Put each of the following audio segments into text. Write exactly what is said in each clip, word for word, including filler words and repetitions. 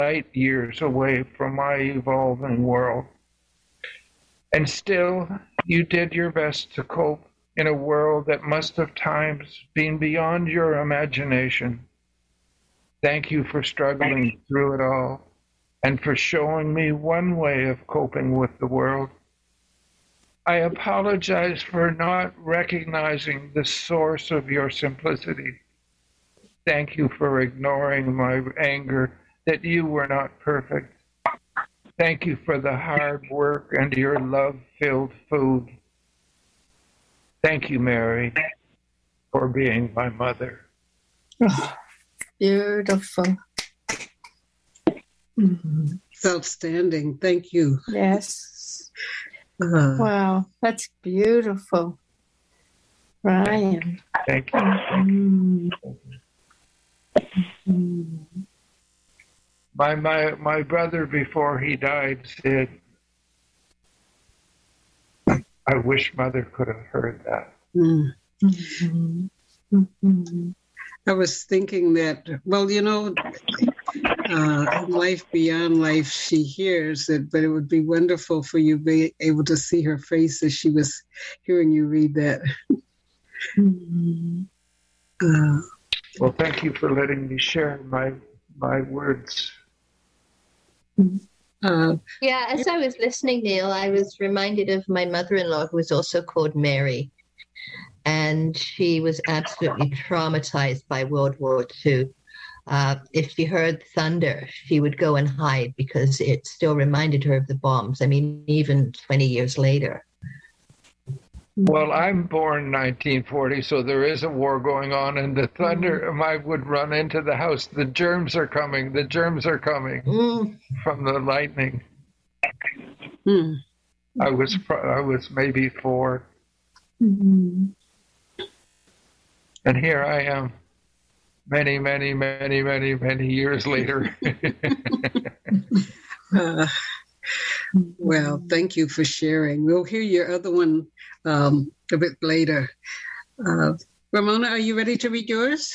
light years away from my evolving world. And still, you did your best to cope in a world that must have times been beyond your imagination. Thank you for struggling through it all and for showing me one way of coping with the world. I apologize for not recognizing the source of your simplicity. Thank you for ignoring my anger that you were not perfect. Thank you for the hard work and your love-filled food. Thank you, Mary, for being my mother. Oh, beautiful. Mm-hmm. It's outstanding. Thank you. Yes. Uh, Wow, that's beautiful. Ryan. Thank you. Mm-hmm. My, my, my brother, before he died, said, I wish Mother could have heard that. mm. Mm-hmm. Mm-hmm. I was thinking that, well, you know, uh, life beyond life, she hears it, but it would be wonderful for you to be able to see her face as she was hearing you read that. Mm-hmm. Uh, Well, thank you for letting me share my my words. uh, Yeah, as I was listening, Neil, I was reminded of my mother-in-law, who was also called Mary. And she was absolutely traumatized by World War Two. Uh, if she heard thunder, she would go and hide because it still reminded her of the bombs. I mean, even twenty years later. Well, I'm born nineteen forty, so there is a war going on, and the thunder, mm. I would run into the house. The germs are coming. The germs are coming mm. from the lightning. Mm. I was I was maybe four, Mm-hmm. and here I am, many, many, many, many, many years later. uh, well, thank you for sharing. We'll hear your other one um, a bit later. Uh, Ramona, are you ready to read yours?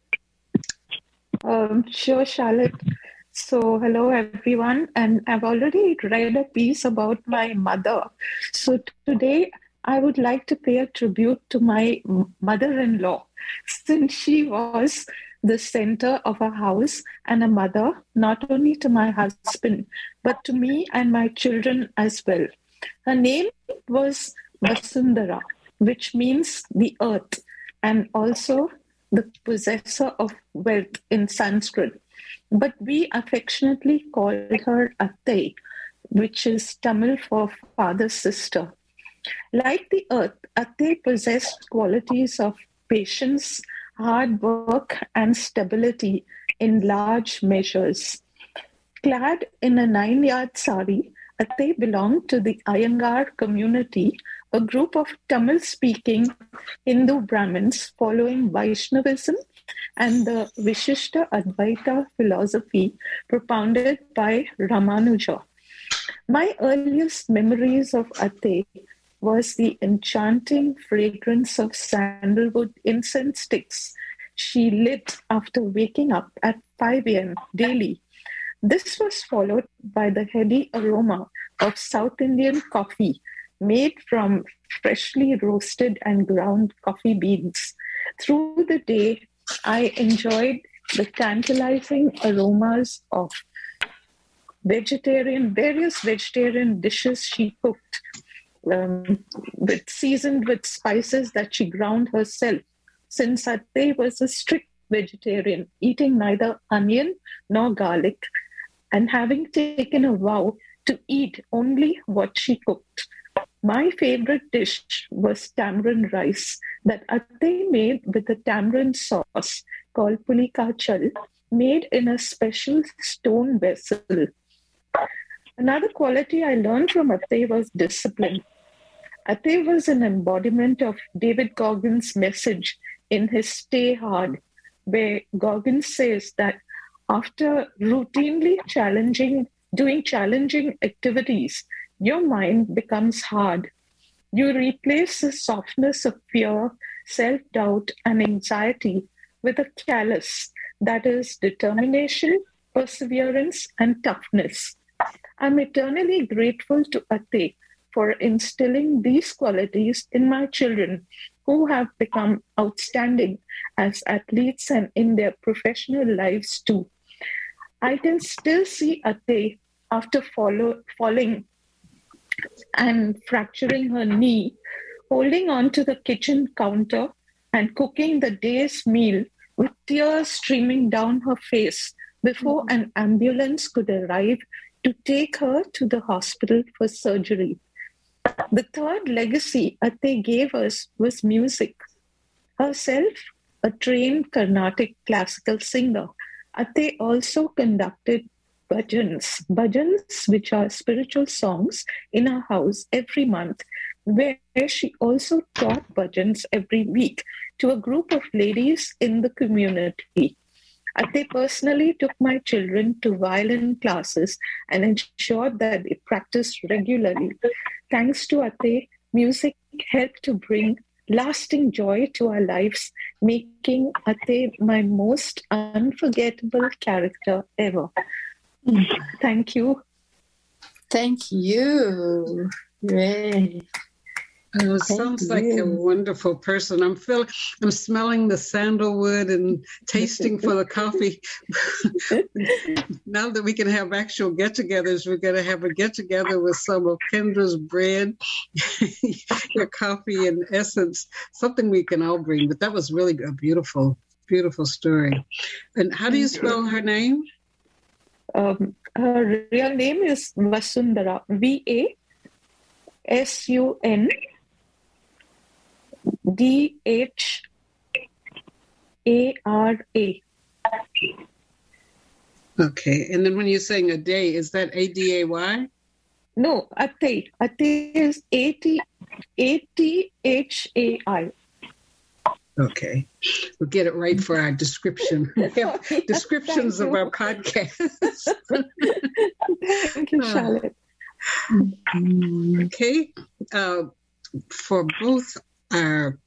Um, sure, Charlotte. So, hello everyone, and I've already read a piece about my mother. So today I would like to pay a tribute to my mother-in-law, since she was the center of our house and a mother, not only to my husband, but to me and my children as well. Her name was Vasundhara, which means the earth, and also the possessor of wealth in Sanskrit. But we affectionately called her Attai, which is Tamil for father sister. Like the earth, Attai possessed qualities of patience, hard work, and stability in large measures. Clad in a nine-yard sari, Attai belonged to the Iyengar community, a group of Tamil-speaking Hindu Brahmins following Vaishnavism and the Vishishta Advaita philosophy propounded by Ramanuja. My earliest memories of Attai was the enchanting fragrance of sandalwood incense sticks she lit after waking up at five a.m. daily. This was followed by the heady aroma of South Indian coffee made from freshly roasted and ground coffee beans. Through the day, I enjoyed the tantalizing aromas of vegetarian, various vegetarian dishes she cooked, um, with seasoned with spices that she ground herself, since Attai was a strict vegetarian, eating neither onion nor garlic, and having taken a vow to eat only what she cooked. My favorite dish was tamarind rice that Attai made with a tamarind sauce called pulikachal, made in a special stone vessel. Another quality I learned from Attai was discipline. Attai was an embodiment of David Goggins' message in his Stay Hard, where Goggins says that after routinely challenging, doing challenging activities, your mind becomes hard. You replace the softness of fear, self-doubt, and anxiety with a callous, that is, determination, perseverance, and toughness. I'm eternally grateful to Ate for instilling these qualities in my children, who have become outstanding as athletes and in their professional lives too. I can still see Ate after follow, falling and fracturing her knee, holding on to the kitchen counter and cooking the day's meal with tears streaming down her face before an ambulance could arrive to take her to the hospital for surgery. The third legacy Ate gave us was music. Herself a trained Carnatic classical singer, Ate also conducted bhajans, bhajans which are spiritual songs in our house every month, where she also taught bhajans every week to a group of ladies in the community. Ate personally took my children to violin classes and ensured that they practiced regularly. Thanks to Ate, music helped to bring lasting joy to our lives, making Ate my most unforgettable character ever. Thank you. Thank you. Ray. Oh, it sounds like a wonderful person. I'm feeling, I'm smelling the sandalwood and tasting for the coffee. Now that we can have actual get-togethers, we're going to have a get-together with some of Kendra's bread, your coffee and essence, something we can all bring. But that was really a beautiful, beautiful story. And how do you spell her name? Um, her real name is Vasundhara, V A S U N D H A R A. Okay. And then when you're saying a day, is that A D A Y? No, Ate. Ate is A T H A I. Okay. We'll get it right for our description. We have descriptions of our podcast. Thank you, Charlotte. Uh, okay. Uh, for both our,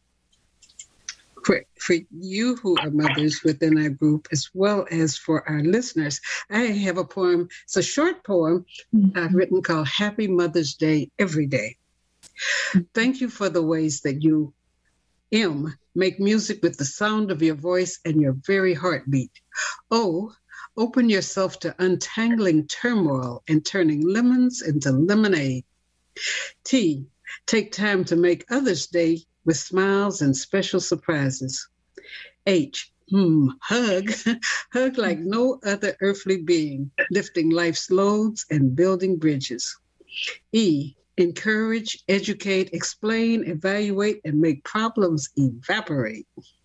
for, for you who are mothers within our group, as well as for our listeners, I have a poem. It's a short poem I've written called Happy Mother's Day Every Day. Thank you for the ways that you, M, make music with the sound of your voice and your very heartbeat. O, open yourself to untangling turmoil and turning lemons into lemonade. T, take time to make others' day with smiles and special surprises. H, hmm, hug, hug like no other earthly being, lifting life's loads and building bridges. E, encourage, educate, explain, evaluate, and make problems evaporate.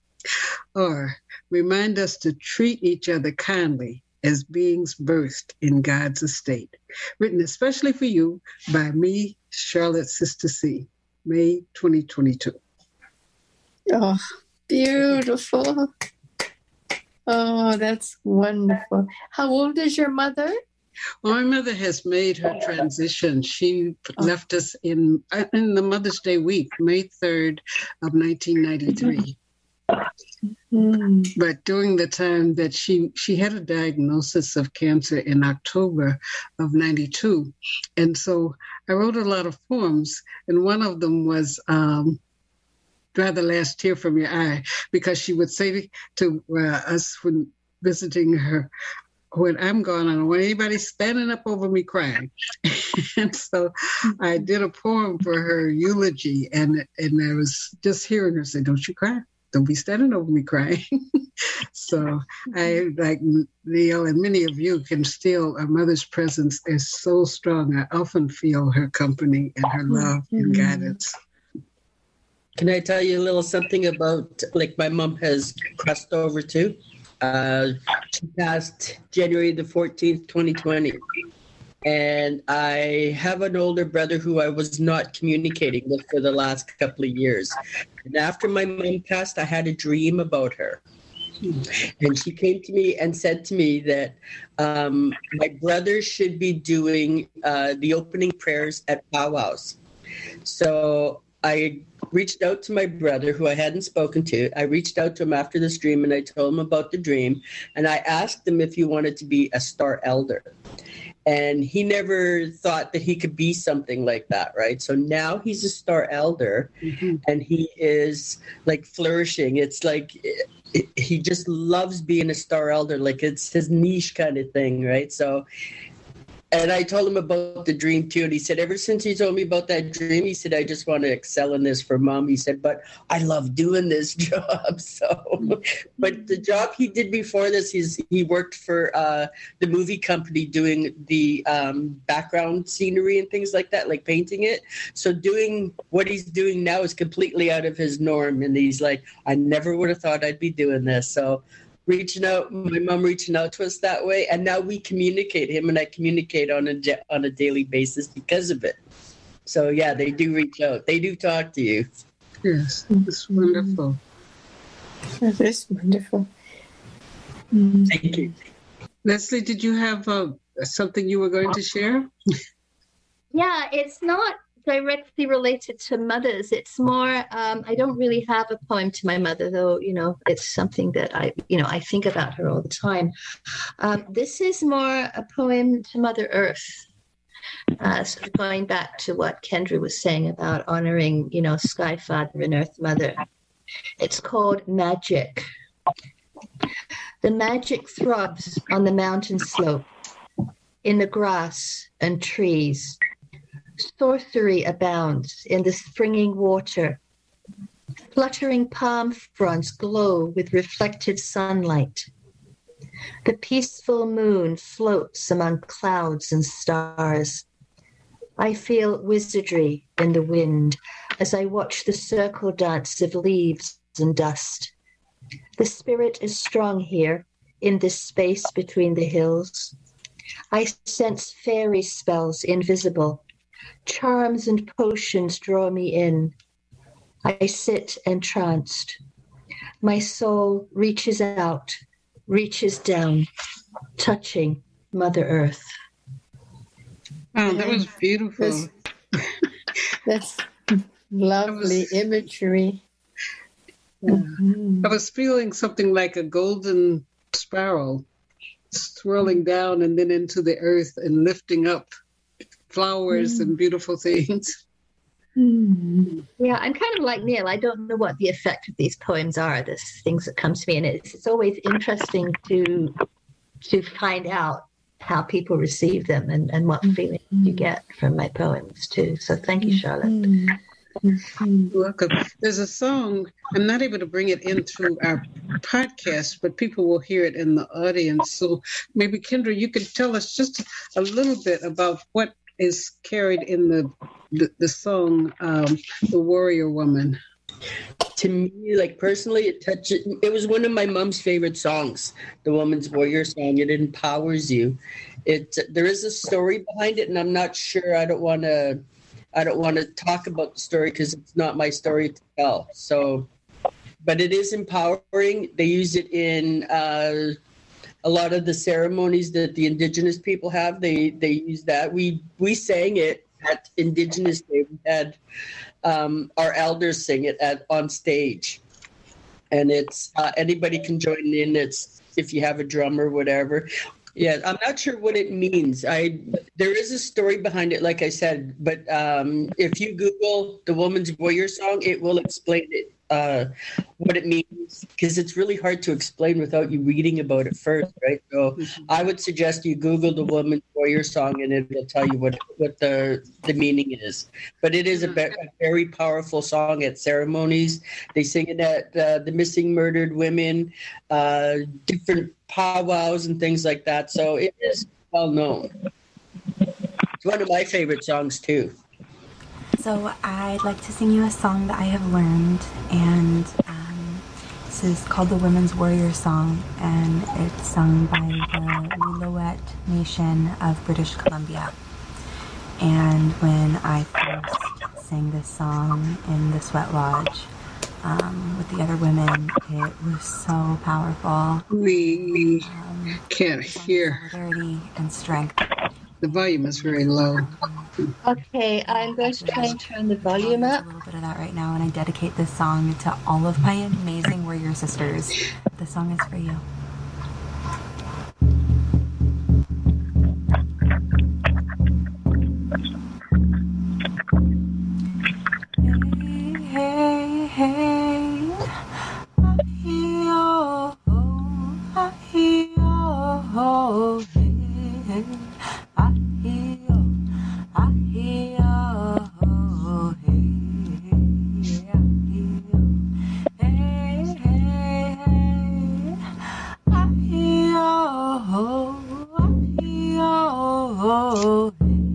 Or remind us to treat each other kindly as beings birthed in God's estate. Written especially for you by me, Charlotte Sister C, May twenty twenty-two. Oh, beautiful. Oh, that's wonderful. How old is your mother? Well, my mother has made her transition. She left us in in the Mother's Day week, May third of nineteen ninety-three. Mm. But during the time that she, she had a diagnosis of cancer in October of ninety-two. And so I wrote a lot of poems, and one of them was um, Dry the Last Tear from Your Eye, because she would say to uh, us when visiting her, when I'm gone, I don't want anybody standing up over me crying. And so I did a poem for her eulogy, and and I was just hearing her say, "Don't you cry. Don't be standing over me crying." So I, like Neil and many of you, can still, our mother's presence is so strong. I often feel her company and her love and guidance. Can I tell you a little something about, like, my mom has crossed over too? Uh, she passed January the fourteenth, twenty twenty. And I have an older brother who I was not communicating with for the last couple of years. And after my mom passed, I had a dream about her. And she came to me and said to me that um, my brother should be doing uh, the opening prayers at powwows. So I reached out to my brother, who I hadn't spoken to. I reached out to him after this dream, and I told him about the dream. And I asked him if he wanted to be a star elder. And he never thought that he could be something like that, right? So now he's a star elder, mm-hmm. and he is like flourishing. It's like it, it, he just loves being a star elder. Like it's his niche kind of thing, right? So, and I told him about the dream too. And he said, ever since he told me about that dream, he said, I just want to excel in this for Mom. He said, but I love doing this job. So, but the job he did before this, he's, he worked for uh, the movie company doing the um, background scenery and things like that, like painting it. So doing what he's doing now is completely out of his norm. And he's like, I never would have thought I'd be doing this. So reaching out, my mom reaching out to us that way, and now we communicate. Him and I communicate on a on a daily basis because of it. So yeah, they do reach out. They do talk to you. Yes, it's wonderful. That is wonderful. Mm. Thank you, Leslie. Did you have uh, something you were going to share? Yeah, it's not directly related to mothers. It's more, um, I don't really have a poem to my mother, though, you know, it's something that I, you know, I think about her all the time. Um, this is more a poem to Mother Earth. Uh, sort of going back to what Kendra was saying about honoring, you know, Sky Father and Earth Mother. It's called Magic. The magic throbs on the mountain slope, in the grass and trees. Sorcery abounds in the springing water. Fluttering palm fronds glow with reflected sunlight. The peaceful moon floats among clouds and stars. I feel wizardry in the wind as I watch the circle dance of leaves and dust. The spirit is strong here in this space between the hills. I sense fairy spells invisible. Charms and potions draw me in. I sit entranced. My soul reaches out, reaches down, touching Mother Earth. Oh, that was beautiful. That's, that's lovely was, imagery. Yeah. Mm-hmm. I was feeling something like a golden sparrow swirling down and then into the earth and lifting up flowers mm. and beautiful things. Mm. Yeah, I'm kind of like Neil. I don't know what the effect of these poems are, the things that come to me, and it's, it's always interesting to to find out how people receive them and, and what feelings mm. you get from my poems too. So thank you, Charlotte. Mm. You're welcome. There's a song, I'm not able to bring it in through our podcast, but people will hear it in the audience. So maybe, Kendra, you could tell us just a little bit about what is carried in the the, the song, um, The Warrior Woman. To me, like personally, it touched, it was one of my mom's favorite songs, the Woman's Warrior song. It empowers you. It There is a story behind it, and I'm not sure, I don't want to I don't want to talk about the story because it's not my story to tell. So, but it is empowering. They use it in uh, a lot of the ceremonies that the Indigenous people have. They they use that. We we sang it at Indigenous Day. We had um, our elders sing it at on stage, and it's uh, anybody can join in. It's if you have a drum or whatever. Yeah, I'm not sure what it means. I there is a story behind it, like I said, but um, if you Google the Woman's Warrior song, it will explain it, uh, what it means, because it's really hard to explain without you reading about it first, right? So I would suggest you Google the Woman's Warrior song, and it will tell you what, what the the meaning is. But it is a, be- a very powerful song at ceremonies. They sing it at uh, the missing, murdered women, uh, different powwows and things like that. So it is well known. It's one of my favorite songs too. So I'd like to sing you a song that I have learned, and um, this is called the Women's Warrior Song, and it's sung by the Willowatt Nation of British Columbia. And when I first sang this song in the Sweat Lodge Um, with the other women, it was so powerful. We um, can't hear. Solidarity and strength. The volume is very low. Okay, I'm going to try and turn the volume up. A little bit of that right now, and I dedicate this song to all of my amazing warrior sisters. This song is for you. Hey, hey, hey, ah-hee-oh, ah-hee-oh, hey, ah-hee-oh, ah-hee-oh, hey, ah-hee-oh, hey, hey, hey, ah-hee-oh, ah-hee-oh,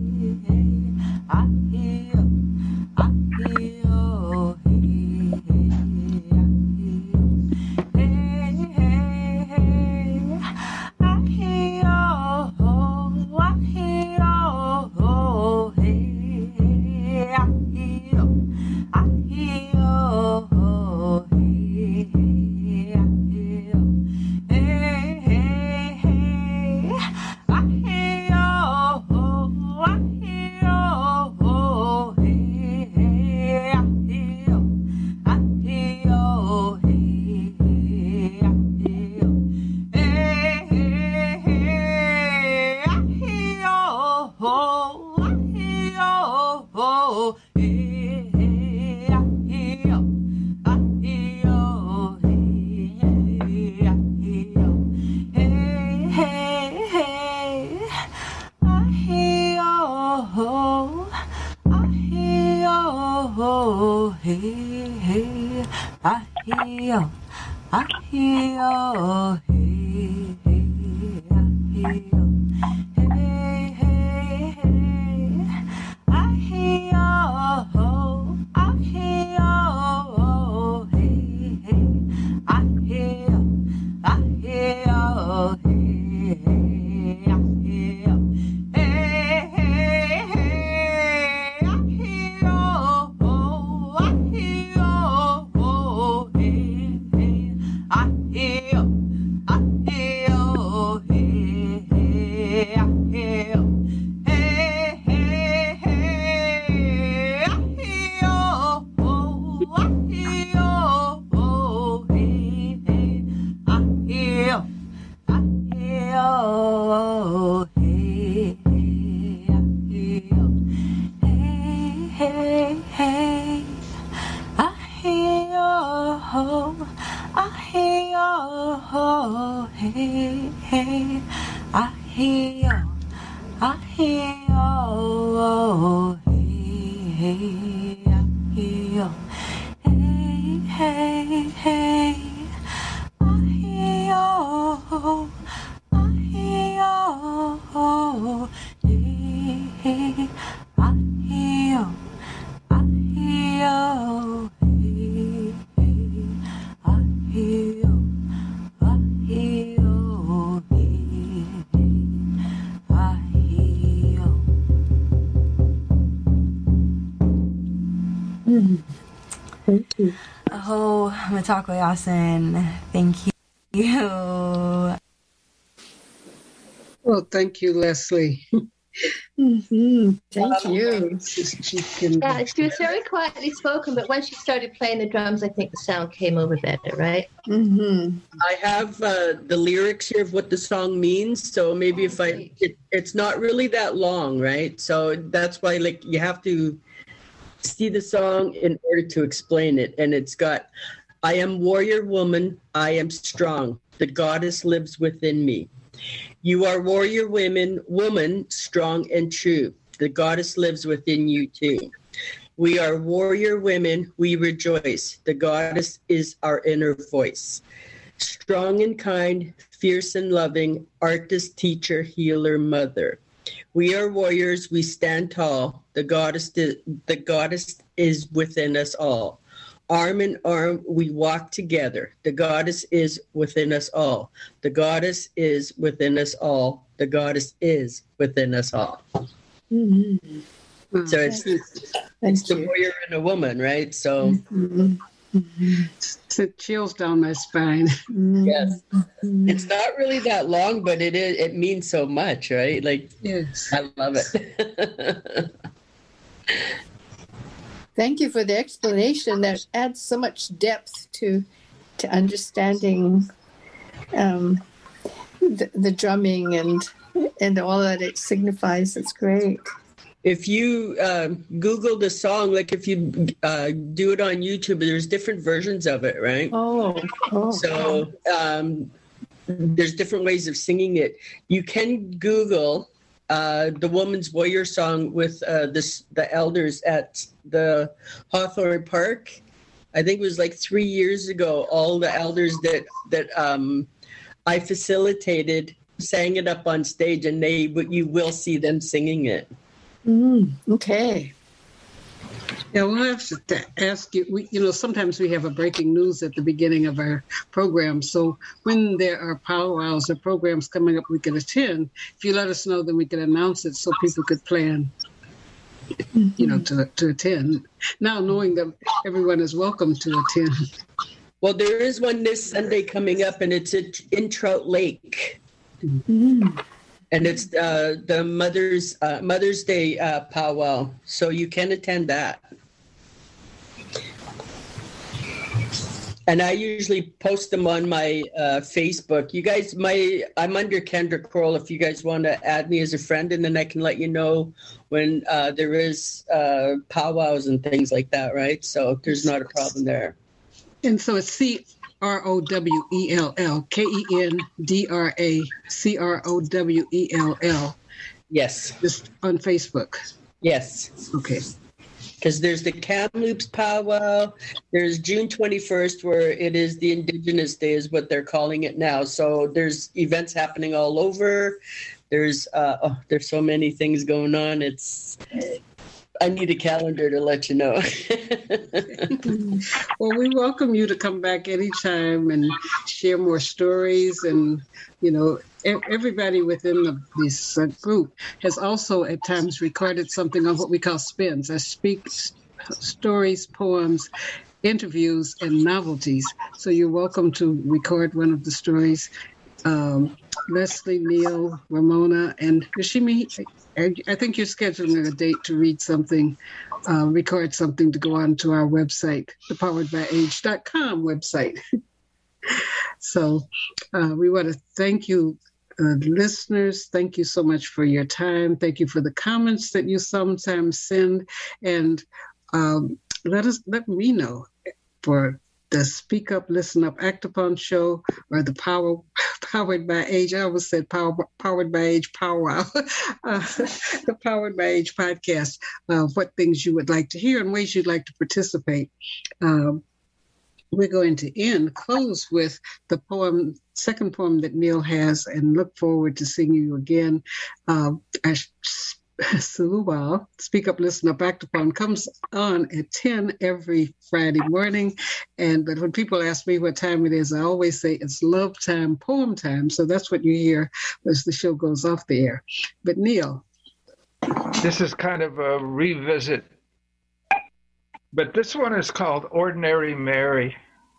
Oh, Mitakuye Oyasin, thank you. Well, thank you, Leslie. Mm-hmm. Thank Um, you. She can, Yeah, she was very quietly spoken, but when she started playing the drums, I think the sound came over better, right? Mm-hmm. I have uh, the lyrics here of what the song means. So maybe if I, it, it's not really that long, right? So that's why, like, you have to see the song in order to explain it. And it's got, I am warrior woman, I am strong. The goddess lives within me. You are warrior women, woman, strong and true. The goddess lives within you too. We are warrior women, we rejoice. The goddess is our inner voice. Strong and kind, fierce and loving, artist, teacher, healer, mother. We are warriors, we stand tall. The goddess, the goddess is within us all. Arm in arm, we walk together. The goddess is within us all. The goddess is within us all. The goddess is within us all. Mm-hmm. So it's, Thank it's the you. warrior and a woman, right? So Mm-hmm. Mm-hmm. sent chills down my spine. yes, it's not really that long, but it is. It means so much, right? Like, Yes. I love it. Thank you for the explanation. That adds so much depth to to understanding um, the, the drumming and and all that it signifies. It's great. If you uh, Google the song, like if you uh, do it on YouTube, there's different versions of it, right? Oh, oh. So um, there's different ways of singing it. You can Google uh, the Woman's Warrior Song with uh, this the elders at the Hawthorne Park. I think it was like three years ago. All the elders that that um, I facilitated sang it up on stage, and they you will see them singing it. Mm, okay. Yeah, we'll have to ask you. We, you know, sometimes we have a breaking news at the beginning of our program. So when there are powwows or programs coming up we can attend, if you let us know, then we can announce it so people could plan, you know, to, to attend. Now knowing that everyone is welcome to attend. Well, there is one this Sunday coming up, and it's at, in Trout Lake. Mm. And it's uh, the Mother's uh, Mother's Day uh, powwow, so you can attend that. And I usually post them on my uh, Facebook. You guys, my I'm under Kendra Kroll. If you guys want to add me as a friend, and then I can let you know when uh, there is uh, powwows and things like that, right? So there's not a problem there. And so it's C R O W E L L, K E N D R A C R O W E L L. Yes. Just on Facebook. Yes. Okay. Because there's the Kamloops powwow. There's June twenty-first, where it is the Indigenous Day, is what they're calling it now. So there's events happening all over. There's uh, oh, there's so many things going on. It's I need a calendar to let you know. Well, we welcome you to come back anytime and share more stories. And, you know, everybody within the, this uh, group has also at times recorded something on what we call spins. I speak stories, poems, interviews, and novelties. So you're welcome to record one of the stories. Um, Leslie, Neil, Ramona, and Yoshimi, I think you're scheduling a date to read something, uh, record something to go on to our website, the powered by age dot com website. So uh, we want to thank you, uh, listeners. Thank you so much for your time. Thank you for the comments that you sometimes send. And um, let us let me know for the Speak Up, Listen Up, Act Upon show, or the Power Powered by Age. I always said power, Powered by Age powwow. uh, the Powered by Age podcast. Uh, what things you would like to hear and ways you'd like to participate. Um, we're going to end, close with the poem, second poem that Neil has, and look forward to seeing you again. Uh, I Saluba, Speak Up, Listen Up, Act Upon, comes on at ten every Friday morning. And but when people ask me what time it is, I always say it's love time, poem time. So that's what you hear as the show goes off the air. But Neil. This is kind of a revisit. But this one is called Ordinary Mary.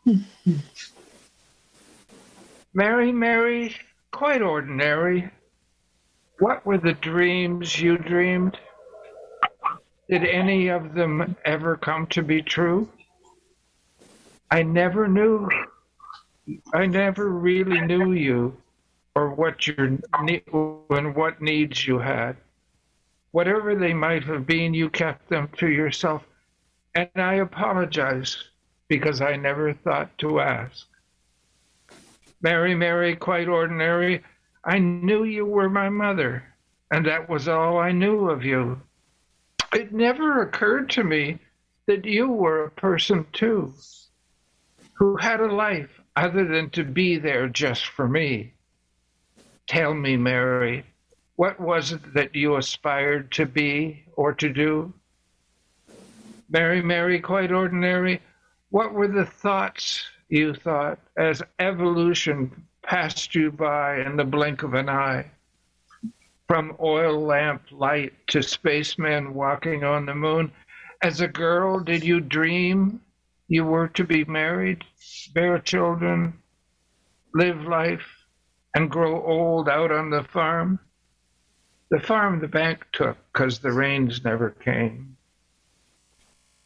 Mary, Mary, quite ordinary. What were the dreams you dreamed? Did any of them ever come to be true? I never knew. I never really knew you, or what your and what needs you had. Whatever they might have been, you kept them to yourself, and I apologize because I never thought to ask. Mary, Mary, quite ordinary. I knew you were my mother, and that was all I knew of you. It never occurred to me that you were a person too, who had a life other than to be there just for me. Tell me, Mary, what was it that you aspired to be or to do? Mary, Mary, quite ordinary, what were the thoughts you thought as evolution passed you by in the blink of an eye? From oil lamp light to spacemen walking on the moon, as a girl, did you dream you were to be married, bear children, live life, and grow old out on the farm? The farm the bank took because the rains never came.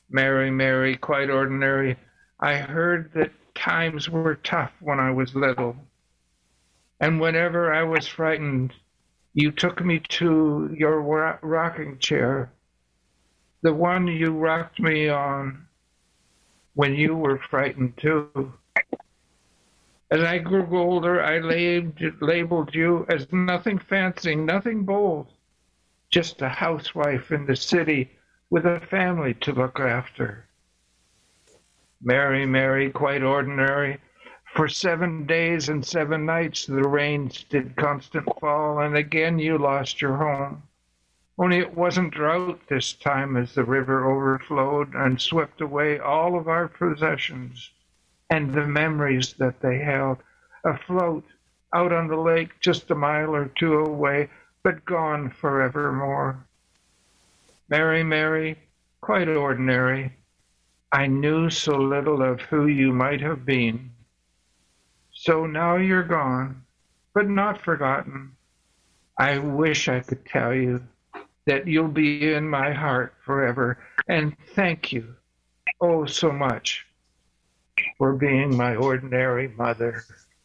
Mary, Mary, quite ordinary. I heard that times were tough when I was little. And whenever I was frightened, you took me to your ro- rocking chair, the one you rocked me on when you were frightened too. As I grew older, I labeled, labeled you as nothing fancy, nothing bold, just a housewife in the city with a family to look after. Mary, Mary, quite ordinary. For seven days and seven nights the rains did constant fall, and again you lost your home. Only it wasn't drought this time, as the river overflowed and swept away all of our possessions and the memories that they held, afloat out on the lake just a mile or two away, but gone forevermore. Mary, Mary, quite ordinary. I knew so little of who you might have been. So now you're gone, but not forgotten. I wish I could tell you that you'll be in my heart forever, and thank you, oh so much, for being my ordinary mother.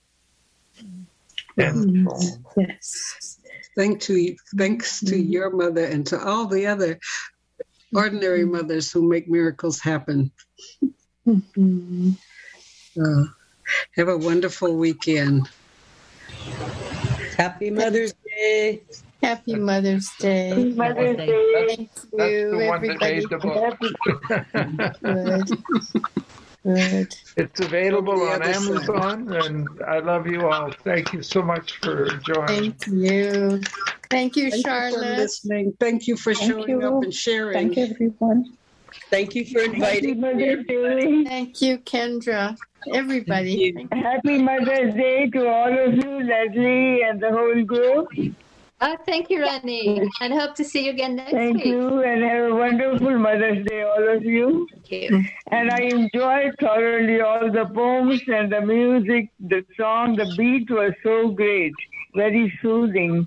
And Yes. Thank to, thanks to your mother and to all the other ordinary mothers who make miracles happen. Mm-hmm. Uh, have a wonderful weekend. Happy Mother's Day. Happy Mother's Day. Mother's Day. Thank that's you, the one that everybody. made the book. Good. Good. It's available The on other side. Amazon, and I love you all. Thank you so much for joining. Thank you. Thank you, Thank you for Charlotte. listening. Thank you for Thank showing you. up and sharing. Thank you, everyone. Thank you for Happy inviting me. Mother's Day. Thank you, Kendra. Everybody. Thank Thank Happy Mother's Day to all of you, Leslie and the whole group. Oh, thank you, Rani, and hope to see you again next Thank week. you, and have a wonderful Mother's Day, all of you. Thank you. And I enjoyed thoroughly all the poems and the music, the song, the beat was so great, very soothing.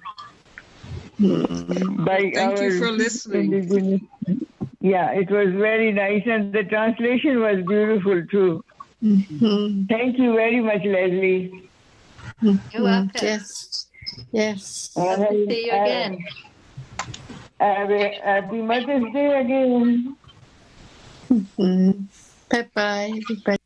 By Thank you our for listening. indigenous- Yeah, it was very nice, and the translation was beautiful too. Mhm. Thank you very much, Leslie. You're welcome. Yes. Yes. Hope to see you Uh, again. Have a happy Mother's Day again. Mm. Bye-bye, everybody.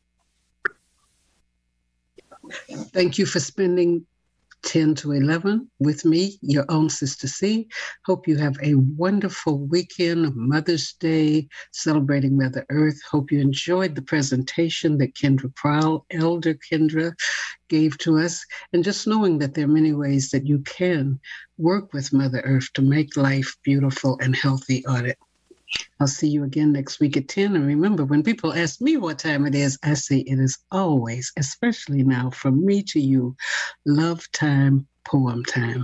Thank you for spending ten to eleven with me, your own Sister C. Hope you have a wonderful weekend, Mother's Day, celebrating Mother Earth. Hope you enjoyed the presentation that Kendra Prowl, Elder Kendra, gave to us. And just knowing that there are many ways that you can work with Mother Earth to make life beautiful and healthy on it. I'll see you again next week at ten. And remember, when people ask me what time it is, I say it is always, especially now, from me to you, love time, poem time.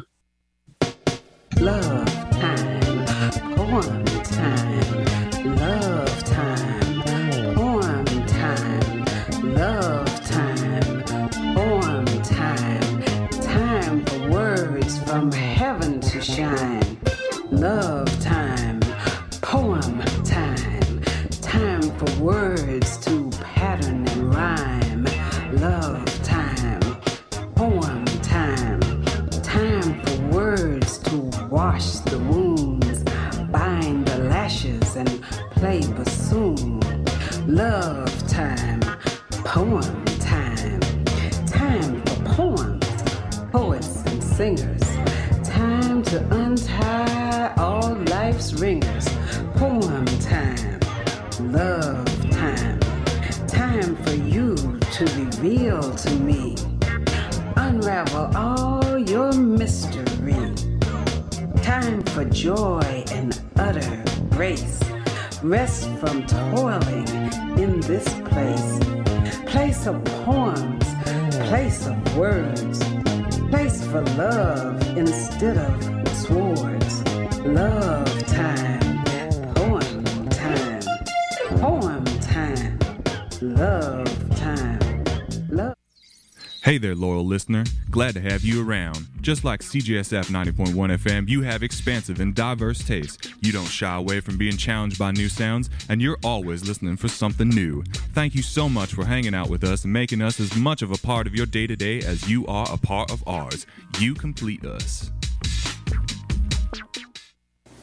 Love time, poem time, love time, poem time, love time, poem time, time for words from heaven to shine, love time, poem time, time for words to pattern and rhyme, love time, poem time, time for words to wash the wounds, bind the lashes and play bassoon, love time, poem time, time for poems, poets and singers, time to untie all life's ringers, poem time, love time, time for you to reveal to me, unravel all your mystery, time for joy and utter grace, rest from toiling in this place, place of poems, place of words, place for love instead of swords, love time, poem time, poem time, love time, love. Hey there, loyal listener. Glad to have you around. Just like C J S F ninety point one F M, you have expansive and diverse tastes. You don't shy away from being challenged by new sounds, and you're always listening for something new. Thank you so much for hanging out with us and making us as much of a part of your day-to-day as you are a part of ours. You complete us.